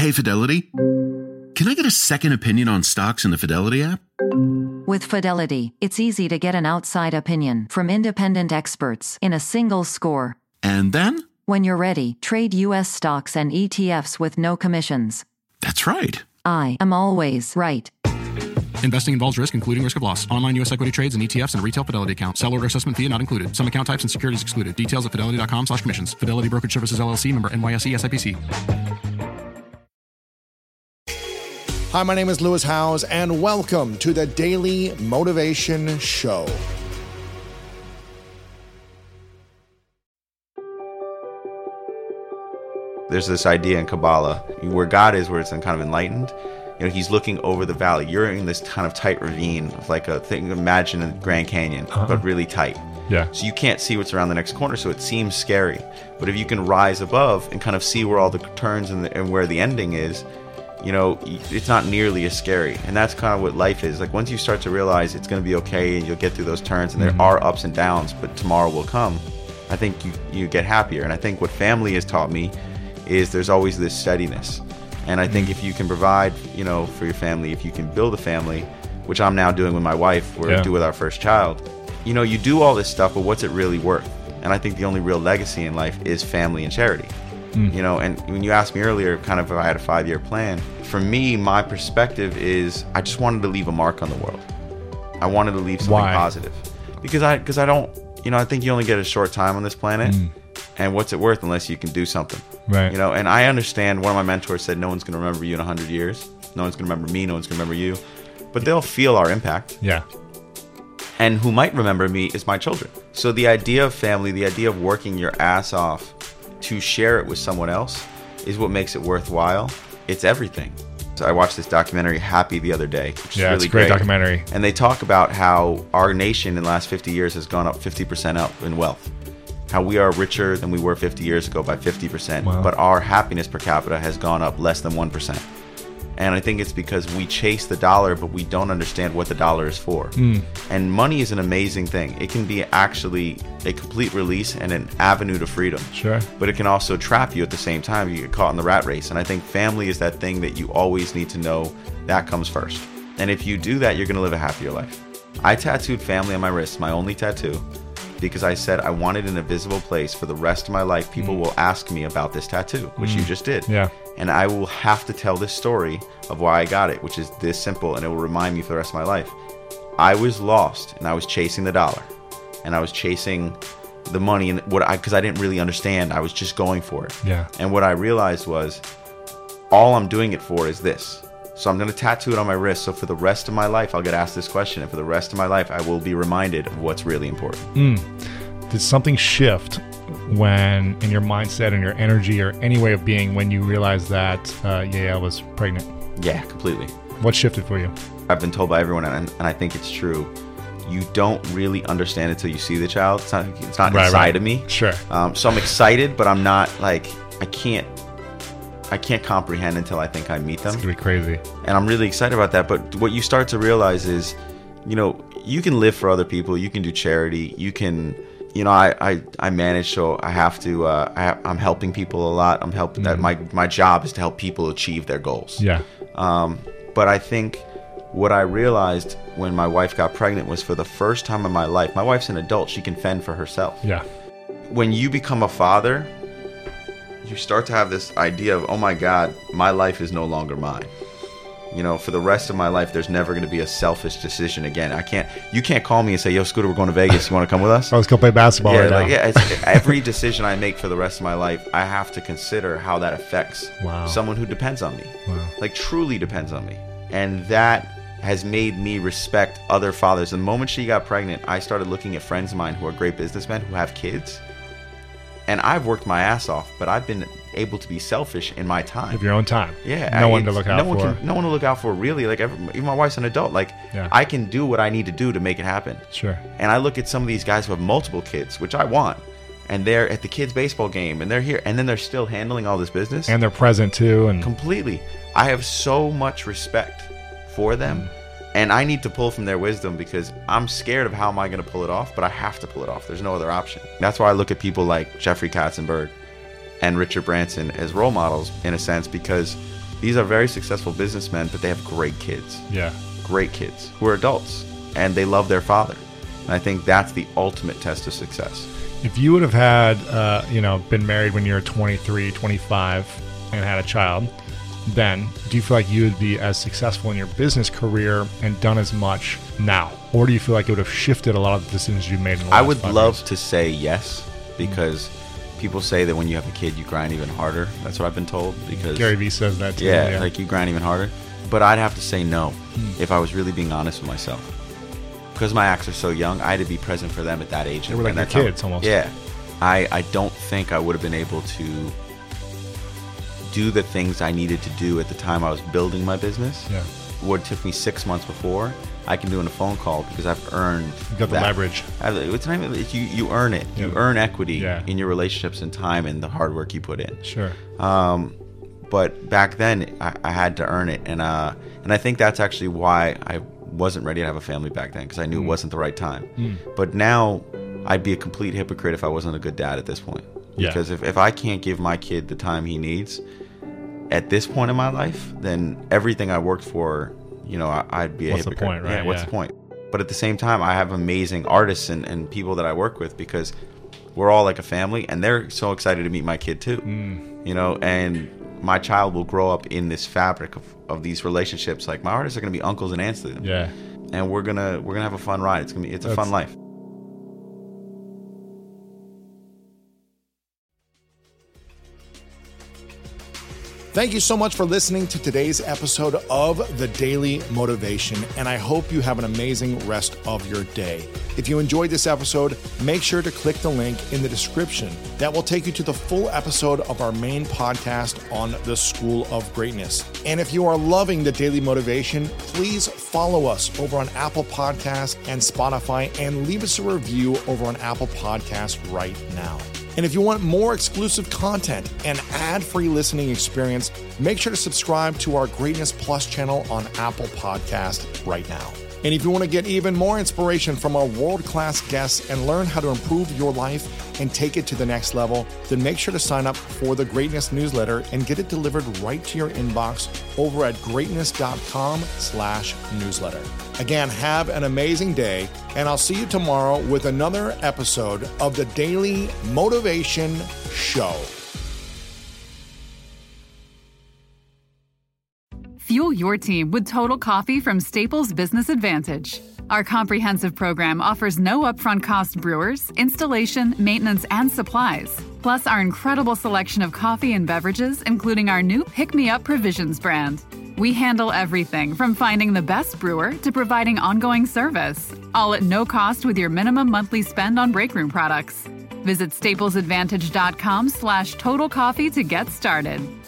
Hey, Fidelity. Can I get a second opinion on stocks in the Fidelity app? With Fidelity, it's easy to get an outside opinion from independent experts in a single score. And then? When you're ready, trade U.S. stocks and ETFs with no commissions. That's right. I am always right. Investing involves risk, including risk of loss. Online U.S. equity trades and ETFs and a retail Fidelity account. Sell order assessment fee not included. Some account types and securities excluded. Details at fidelity.com/commissions. Fidelity Brokerage Services, LLC, member NYSE SIPC. Hi, my name is Lewis Howes, and welcome to the Daily Motivation Show. There's this idea in Kabbalah where God is, where it's kind of enlightened. You know, he's looking over the valley. You're in this kind of tight ravine of like a thing. Imagine a Grand Canyon, but really tight. Yeah. So you can't see what's around the next corner, so it seems scary. But if you can rise above and kind of see where all the turns and where the ending is, you know, it's not nearly as scary. And that's kind of what life is. Like once you start to realize it's going to be okay and you'll get through those turns and there are ups and downs, but tomorrow will come, I think you get happier. And I think what family has taught me is there's always this steadiness. And I think if you can provide, you know, for your family, if you can build a family, which I'm now doing with my wife, we're doing with our first child, you know, you do all this stuff, but what's it really worth? And I think the only real legacy in life is family and charity. You know, and when you asked me earlier, kind of if I had a 5-year plan, for me, my perspective is I just wanted to leave a mark on the world. I wanted to leave something positive. Because I don't, you know, I think you only get a short time on this planet. And what's it worth unless you can do something? Right. You know, and I understand, one of my mentors said, no one's going to remember you in 100 years. No one's going to remember me. No one's going to remember you. But they'll feel our impact. Yeah. And who might remember me is my children. So the idea of family, the idea of working your ass off to share it with someone else is what makes it worthwhile. It's everything. So I watched this documentary, Happy, the other day, which is really it's a great documentary. And they talk about how our nation in the last 50 years has gone up 50% up in wealth. How we are richer than we were 50 years ago by 50%, but our happiness per capita has gone up less than 1%. And I think it's because we chase the dollar, but we don't understand what the dollar is for. And money is an amazing thing. It can be actually a complete release and an avenue to freedom. Sure. But it can also trap you at the same time. You get caught in the rat race. And I think family is that thing that you always need to know that comes first. And if you do that, you're going to live a happier life. I tattooed family on my wrist, my only tattoo, because I said I wanted an invisible place for the rest of my life. People will ask me about this tattoo, which you just did. Yeah. And I will have to tell this story of why I got it, which is this simple, and it will remind me for the rest of my life. I was lost, and I was chasing the dollar, and I was chasing the money, and because I didn't really understand. I was just going for it. Yeah. And what I realized was, all I'm doing it for is this. So I'm going to tattoo it on my wrist. So for the rest of my life, I'll get asked this question, and for the rest of my life, I will be reminded of what's really important. Did something shift when in your mindset and your energy or any way of being when you realized that Yael was pregnant? Yeah, completely. What shifted for you? I've been told by everyone, and I think it's true, you don't really understand it until you see the child. It's not inside of me. Sure. So I'm excited, but I'm not like, I can't comprehend until I think I meet them. It's going to be crazy. And I'm really excited about that. But what you start to realize is, you know, you can live for other people. You can do charity. You can, you know, I manage, so I have to, I'm helping people a lot. I'm helping that my job is to help people achieve their goals. Yeah. But I think what I realized when my wife got pregnant was, for the first time in my life, my wife's an adult. She can fend for herself. Yeah. When you become a father, you start to have this idea of, oh my God, my life is no longer mine. You know, for the rest of my life, there's never going to be a selfish decision again. You can't call me and say, yo, Scooter, we're going to Vegas. You want to come with us? Let's go play basketball right now. Yeah, every decision I make for the rest of my life, I have to consider how that affects someone who depends on me. Wow. Like truly depends on me. And that has made me respect other fathers. The moment she got pregnant, I started looking at friends of mine who are great businessmen who have kids. And I've worked my ass off, but I've been able to be selfish in my time. Of your own time. Yeah. No one to look out for. No one to look out for, really. Like, even my wife's an adult. Like, I can do what I need to do to make it happen. Sure. And I look at some of these guys who have multiple kids, which I want, and they're at the kids' baseball game, and they're here, and then they're still handling all this business. And they're present, too. And completely. I have so much respect for them. And I need to pull from their wisdom, because I'm scared of how am I going to pull it off, but I have to pull it off. There's no other option. That's why I look at people like Jeffrey Katzenberg and Richard Branson as role models, in a sense, because These are very successful businessmen, but they have great kids. Yeah. Great kids who are adults, and they love their father. And I think that's the ultimate test of success. If you would have had, been married when you were 23, 25, and had a child, then do you feel like you would be as successful in your business career and done as much now? Or do you feel like it would have shifted a lot of the decisions you made in the last I would 5 love years? to say yes, because people say that when you have a kid, you grind even harder. That's what I've been told. Because Gary Vee says that too. yeah, like you grind even harder. But I'd have to say no if I was really being honest with myself. Because my acts are so young, I had to be present for them at that age. They were like and your that's how- kids almost. Yeah. I don't think I would have been able to do the things I needed to do at the time I was building my business. Yeah. What took me 6 months before, I can do in a phone call because I've earned. You got the that. leverage. It's not even, you earn it. Yeah. You earn equity Yeah. in your relationships and time and the hard work you put in. Sure. But back then, I had to earn it, and I think that's actually why I wasn't ready to have a family back then, because I knew it wasn't the right time. But now, I'd be a complete hypocrite if I wasn't a good dad at this point. Yeah. Because if I can't give my kid the time he needs at this point in my life, then everything I worked for, I'd be a What's the hypocrite. point, right? Yeah, what's Yeah. the point? But at the same time, I have amazing artists and people that I work with, because we're all like a family, and they're so excited to meet my kid too. And my child will grow up in this fabric of these relationships. Like, my artists are going to be uncles and aunts to them. Yeah. And we're gonna have a fun ride. It's a fun life. Thank you so much for listening to today's episode of The Daily Motivation, and I hope you have an amazing rest of your day. If you enjoyed this episode, make sure to click the link in the description. That will take you to the full episode of our main podcast on the School of Greatness. And if you are loving The Daily Motivation, please follow us over on Apple Podcasts and Spotify, and leave us a review over on Apple Podcasts right now. And if you want more exclusive content and ad-free listening experience, make sure to subscribe to our Greatness Plus channel on Apple Podcast right now. And if you want to get even more inspiration from our world-class guests and learn how to improve your life and take it to the next level, then make sure to sign up for the Greatness newsletter and get it delivered right to your inbox over at greatness.com/newsletter. Again, have an amazing day, and I'll see you tomorrow with another episode of the Daily Motivation Show. Fuel your team with Total Coffee from Staples Business Advantage. Our comprehensive program offers no upfront cost brewers, installation, maintenance, and supplies. Plus our incredible selection of coffee and beverages, including our new Pick Me Up Provisions brand. We handle everything from finding the best brewer to providing ongoing service, all at no cost with your minimum monthly spend on breakroom products. Visit staplesadvantage.com/total coffee to get started.